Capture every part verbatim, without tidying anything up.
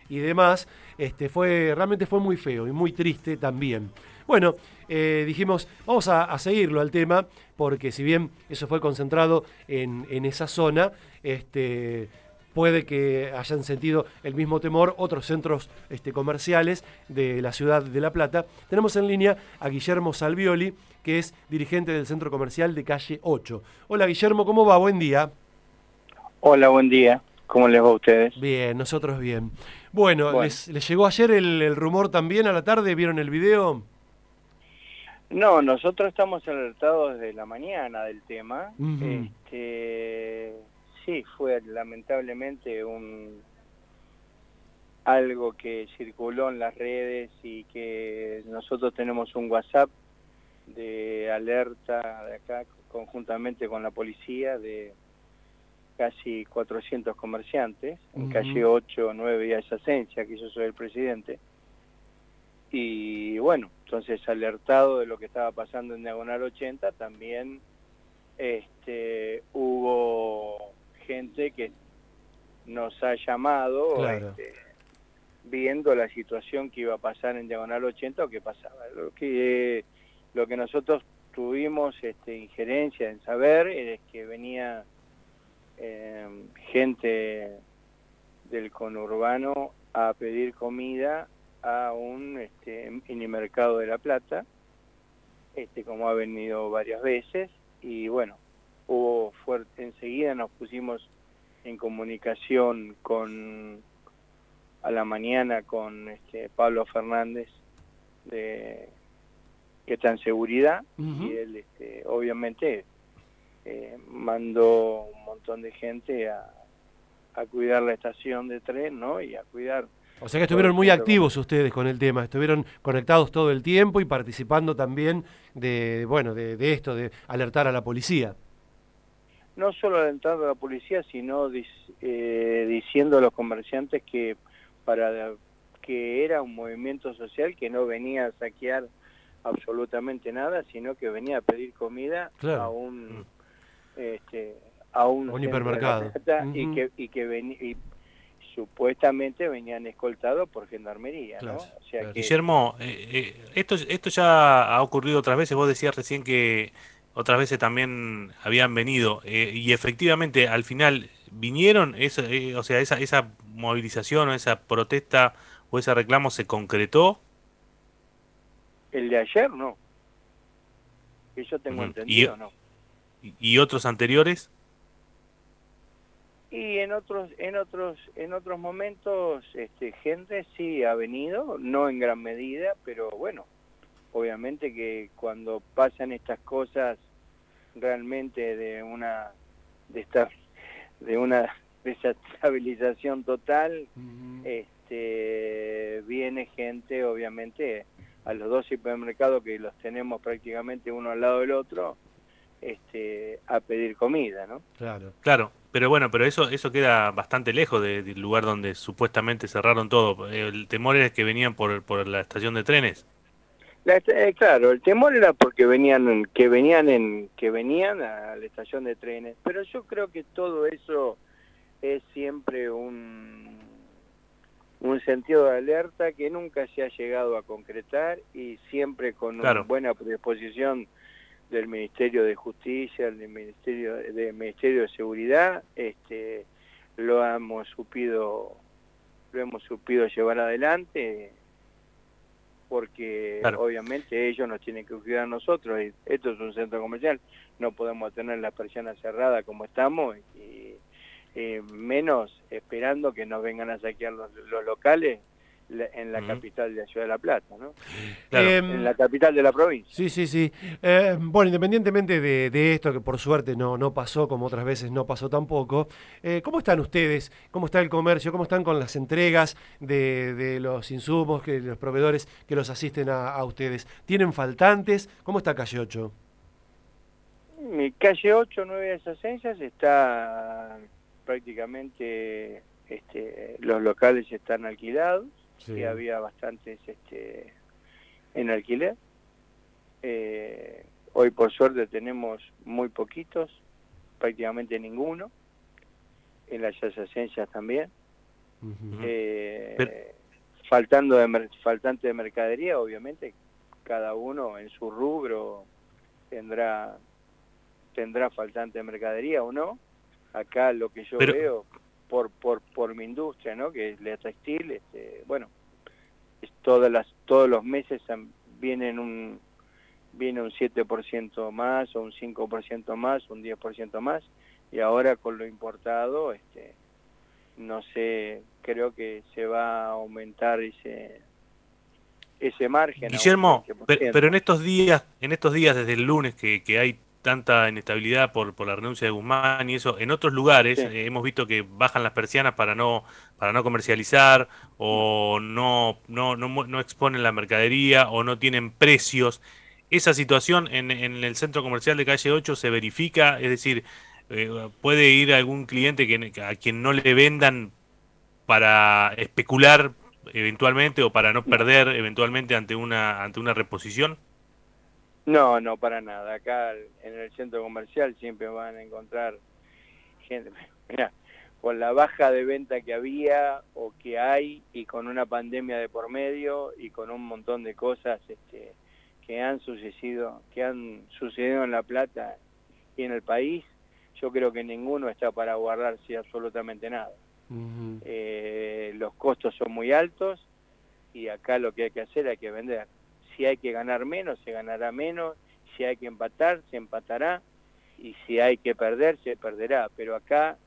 y demás, este, fue, realmente fue muy feo y muy triste también. Bueno, eh, dijimos, vamos a, a seguirlo al tema, porque si bien eso fue concentrado en, en esa zona, este, puede que hayan sentido el mismo temor otros centros este, comerciales de la ciudad de La Plata. Tenemos en línea a Guillermo Salvioli, que es dirigente del centro comercial de calle ocho. Hola Guillermo, ¿cómo va? Buen día. Hola, buen día. ¿Cómo les va a ustedes? Bien, nosotros bien. Bueno, Bueno, ¿les, les llegó ayer el, el rumor también a la tarde? ¿Vieron el video? no, nosotros estamos alertados desde la mañana del tema. Uh-huh. Este, sí, fue lamentablemente un algo que circuló en las redes y que nosotros tenemos un WhatsApp de alerta de acá conjuntamente con la policía de casi cuatrocientos comerciantes en calle Uh-huh. ocho, nueve y adyacencia, que yo soy el presidente. Y bueno, entonces alertado de lo que estaba pasando en Diagonal ochenta, también este, hubo gente que nos ha llamado Claro. este, viendo la situación que iba a pasar en Diagonal ochenta o que pasaba. Lo que, lo que nosotros tuvimos este, injerencia en saber es que venía eh, gente del conurbano a pedir comida a un este, minimercado de La Plata, este, como ha venido varias veces, y bueno, hubo fuerte, enseguida nos pusimos en comunicación con a la mañana con este, Pablo Fernández, de, que está en seguridad, Uh-huh. y él este, obviamente eh, mandó un montón de gente a, a cuidar la estación de tren, ¿no? Y a cuidar O sea que todo el estuvieron muy centro activos comercial. ustedes con el tema, estuvieron conectados todo el tiempo y participando también de, bueno, de, de esto, de alertar a la policía. No solo alentando a la policía, sino dis, eh, diciendo a los comerciantes que para que era un movimiento social que no venía a saquear absolutamente nada, sino que venía a pedir comida a Claro. un Mm. este, a A un un centro de La hipermercado. Plata y Uh-huh. que y que ven, y supuestamente venían escoltados por gendarmería, Claro, ¿no? O sea claro. que Guillermo, eh, eh, esto, esto ya ha ocurrido otras veces. Vos decías recién que otras veces también habían venido eh, y efectivamente al final vinieron, eso, eh, o sea, esa, esa movilización o esa protesta o ese reclamo se concretó. el de ayer no, que yo tengo Ujú. y, entendido no. y otros anteriores. Y en otros en otros en otros momentos este gente sí ha venido, no en gran medida, pero bueno, obviamente que cuando pasan estas cosas realmente de una de esta de una desestabilización total, Uh-huh. este viene gente obviamente a los dos hipermercados que los tenemos prácticamente uno al lado del otro, este a pedir comida, ¿no? Claro. Claro, pero bueno, pero eso eso queda bastante lejos de- del lugar donde supuestamente cerraron todo. El temor es que venían por, por la estación de trenes. La, eh, claro, el temor era porque venían, que venían en, que venían a la estación de trenes, pero yo creo que todo eso es siempre un, un sentido de alerta que nunca se ha llegado a concretar y siempre con una Claro. buena predisposición del Ministerio de Justicia, del Ministerio, del Ministerio de Seguridad, este, lo hemos supido, lo hemos supido llevar adelante, porque Claro. obviamente ellos nos tienen que cuidar a nosotros, y esto es un centro comercial, no podemos tener la persiana cerrada como estamos, y eh, menos esperando que nos vengan a saquear los, los locales la, en la Ujú. capital de la ciudad de La Plata, ¿no? Claro. En Eh, la capital de la provincia. sí, sí, sí. Eh, bueno, independientemente de, de esto, que por suerte no, no pasó, como otras veces no pasó tampoco, eh, ¿cómo están ustedes? ¿Cómo está el comercio? ¿Cómo están con las entregas de, de los insumos, que los proveedores que los asisten a, a ustedes? ¿Tienen faltantes? ¿Cómo está Calle ocho? Mi calle ocho, nueve adyacencias está prácticamente, este, los locales están alquilados, y Sí. había bastantes este, en alquiler. Eh, hoy por suerte tenemos muy poquitos, prácticamente ninguno, en las adyacencias también. Ujú. Eh, Pero- faltando de mer- faltante de mercadería, obviamente, cada uno en su rubro tendrá tendrá faltante de mercadería o no. Acá lo que yo Pero- veo por por por mi industria, ¿no? Que es la textil, este, bueno, es todas las todos los meses am- vienen un viene un siete por ciento más o un cinco por ciento más, un diez por ciento más, y ahora con lo importado, este no sé, creo que se va a aumentar ese ese margen a un Guillermo, veinte por pe- ciento. pero en estos días, en estos días desde el lunes que, que hay tanta inestabilidad por, por la renuncia de Guzmán y eso, en otros lugares Sí. eh, hemos visto que bajan las persianas para no para no comercializar o no no no, mu- no exponen la mercadería o no tienen precios. Esa situación en, en el centro comercial de calle ocho se verifica, es decir, eh, puede ir algún cliente que, a quien no le vendan para especular eventualmente o para no No. perder eventualmente ante una ante una reposición. No, no, para nada. Acá en el centro comercial siempre van a encontrar gente, mirá, con la baja de venta que había o que hay y con una pandemia de por medio y con un montón de cosas este, que han sucedido, que han sucedido en La Plata y en el país, yo creo que ninguno está para guardarse absolutamente nada. Ujú. Eh, los costos son muy altos y acá lo que hay que hacer hay que vender. Si hay que ganar menos, se ganará menos. Si hay que empatar, se empatará. Y si hay que perder, se perderá. Pero acá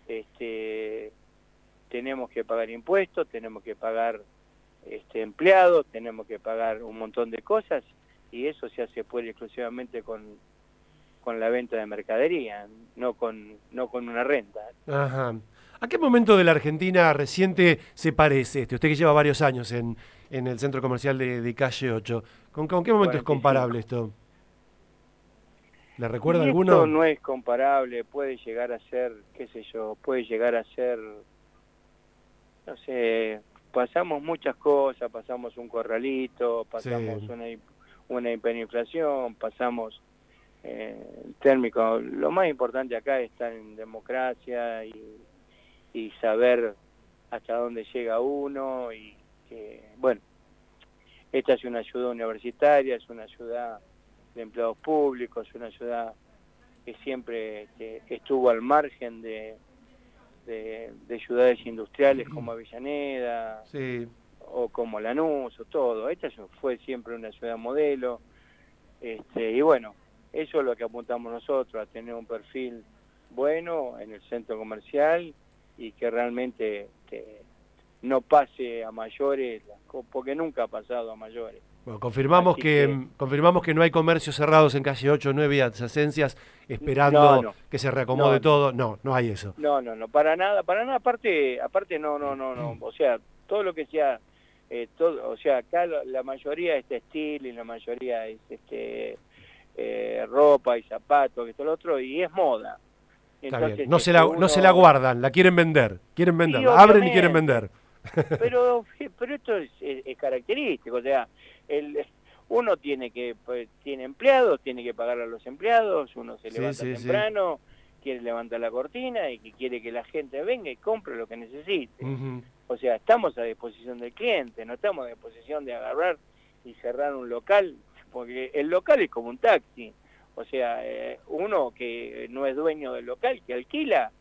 este, tenemos que pagar impuestos, tenemos que pagar este, empleados, tenemos que pagar un montón de cosas y eso se hace puede exclusivamente con, con la venta de mercadería, no con, no con una renta. Ajá. ¿A qué momento de la Argentina reciente se parece este? Usted que lleva varios años en, en el centro comercial de, de calle ocho. ¿Con, con qué momento es cuarenta y cinco. comparable esto? ¿Le recuerda Y alguno? esto no es comparable, puede llegar a ser, qué sé yo, puede llegar a ser, no sé, pasamos muchas cosas, pasamos un corralito, pasamos Sí. una, una hiperinflación, pasamos eh, térmico. Lo más importante acá es estar en democracia y, y saber hasta dónde llega uno y que, bueno, esta es una ciudad universitaria, es una ciudad de empleados públicos, una ciudad que siempre que, que estuvo al margen de, de, de ciudades industriales como Avellaneda Sí. o como Lanús o todo. Esta fue siempre una ciudad modelo, este, y bueno, eso es lo que apuntamos nosotros, a tener un perfil bueno en el centro comercial y que realmente este, no pase a mayores, porque nunca ha pasado a mayores. Bueno, confirmamos Así que, que- confirmamos que no hay comercios cerrados en calle ocho, no hay adyacencias esperando No, no. que se reacomode No, no. todo. No, no hay eso. No, no, no, para nada, para nada, aparte, aparte no, no, no, no, o sea, todo lo que sea, eh, todo, o sea, acá la, la mayoría es textil y la mayoría es este eh, ropa y zapatos, que todo lo otro, y es moda. Está Entonces, bien. No se, este, la, no se la uno- guardan, la quieren vender. Quieren vender, Sí, la abren y quieren obviamente. vender. Pero, pero esto es, es- es característico, o sea, el, uno tiene que, pues, tiene empleados, tiene que pagar a los empleados, uno se Sí, levanta sí, sí. temprano, quiere levantar la cortina y que quiere que la gente venga y compre lo que necesite. Ujú. O sea, estamos a disposición del cliente, no estamos a disposición de agarrar y cerrar un local, porque el local es como un taxi. O sea, eh, uno que no es dueño del local, que alquila,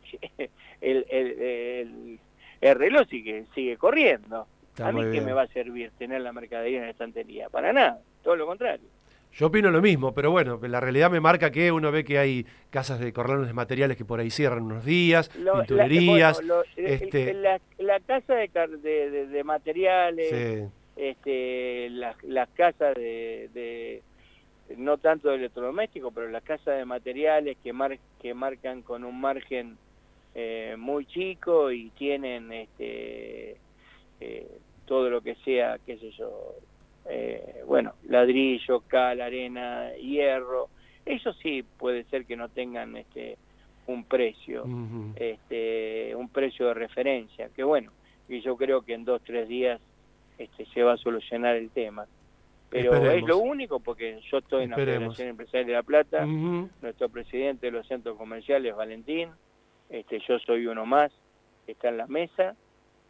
el, el, el, el reloj sigue, sigue corriendo. Está ¿A mí muy qué bien. me va a servir tener la mercadería en la estantería? Para nada, todo lo contrario. Yo opino lo mismo, pero bueno, la realidad me marca que uno ve que hay casas de corralones de materiales que por ahí cierran unos días, Lo- la, pinturerías. bueno, lo- el- este, el- la, la casa de, car- de, de- de materiales, sí, este, las, las casas de, de, no tanto de electrodomésticos, pero las casas de materiales que, mar, que marcan con un margen eh, muy chico y tienen este, eh, todo lo que sea, qué sé yo, eh, bueno, ladrillo, cal, arena, hierro, eso sí puede ser que no tengan este un precio, ujú. este un precio de referencia, que bueno, y yo creo que en dos, tres días este se va a solucionar el tema. Pero Esperemos. es lo único, porque yo estoy en la Esperemos. Federación Empresarial de La Plata, Ujú. nuestro presidente de los centros comerciales, Valentín, este yo soy uno más, que está en la mesa,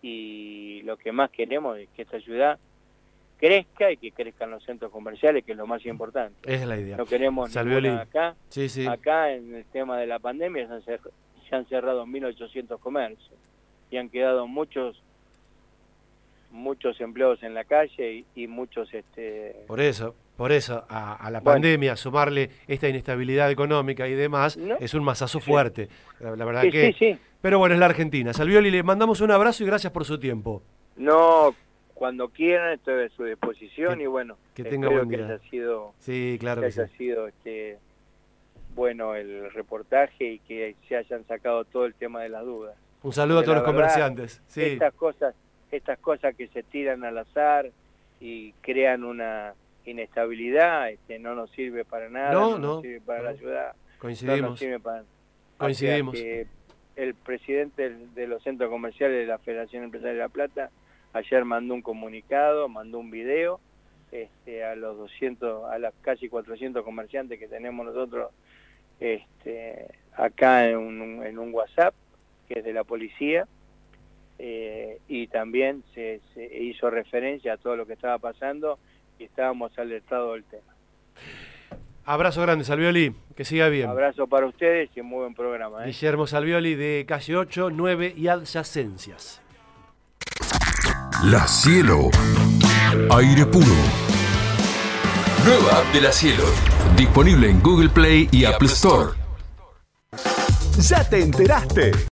y lo que más queremos es que esta ciudad crezca y que crezcan los centros comerciales, que es lo más importante. Es la idea. No queremos Salvioli. ninguna acá. Sí, sí. Acá en el tema de la pandemia se han, cer se han cerrado mil ochocientos comercios y han quedado muchos muchos empleados en la calle y, y muchos... este Por eso, por eso, a, a la bueno, pandemia, sumarle esta inestabilidad económica y demás, ¿no? es un masazo Sí. fuerte. La, la verdad Sí, que... sí, sí. Pero bueno, es la Argentina. Salvioli, le mandamos un abrazo y gracias por su tiempo. No, cuando quieran estoy a su disposición Que- y bueno, que tenga espero buen que día. haya sido, Sí, claro que que sí. haya sido este, bueno el reportaje y que se hayan sacado todo el tema de las dudas. Un saludo a Porque todos la los verdad, comerciantes. Sí, Estas cosas, estas cosas que se tiran al azar y crean una inestabilidad, este, no nos sirve para nada, No, no, no, nos sirve para no. la ciudad, no coincidimos. nos sirve para... Coincidimos. O sea que el presidente de los centros comerciales de la Federación Empresaria de La Plata ayer mandó un comunicado, mandó un video este, a los doscientos, a las casi cuatrocientos comerciantes que tenemos nosotros este, acá en un, en un WhatsApp, que es de la policía, eh, y también se, se hizo referencia a todo lo que estaba pasando y estábamos alertados del tema. Abrazo grande, Salvioli. Que siga bien. Abrazo para ustedes y muy buen programa. ¿eh? Guillermo Salvioli de calle ocho, nueve y adyacencias. La Cielo. Aire puro. Nueva app de La Cielo. Disponible en Google Play y Apple Store. ¿Ya te enteraste?